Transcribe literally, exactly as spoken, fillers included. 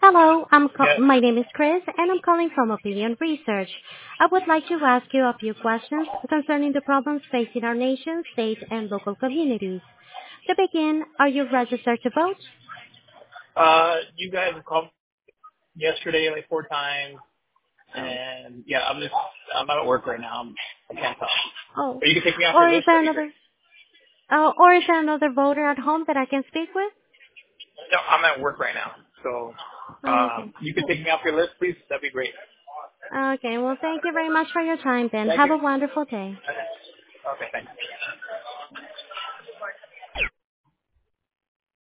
Hello, I'm ca- Yeah. my name is Chris, and I'm calling from Opinion Research. I would like to ask you a few questions concerning the problems facing our nation, state, and local communities. To begin, are you registered to vote? Uh, you guys have called yesterday like four times, Oh, and yeah, I'm just I'm at work right now. I'm, I can't talk. oh. But you can take me off Or your is list. there That'd be great. another, uh, or is there another voter at home that I can speak with? No, I'm at work right now, so Oh, okay. um, you can take me off your list, please. That'd be great. Okay, well, thank you very much for your time then. Thank Have you. a wonderful day. Okay, okay thanks.